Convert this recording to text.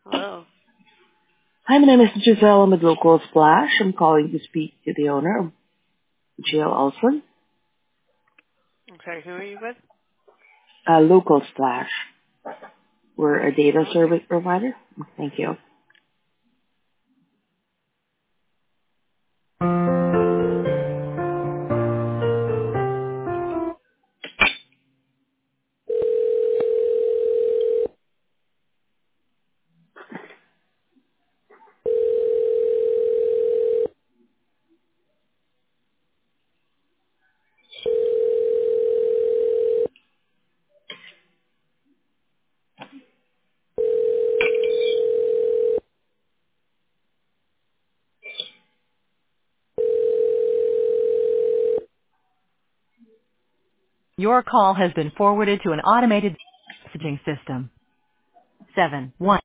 Hello. Hi, my name is Giselle. I'm with Local Splash. I'm calling to speak to the owner of Jill Olson. Okay, who are you with? Local Splash. We're a One data moment, please. service provider. Thank you. Your call has been forwarded to an automated messaging system. 7 1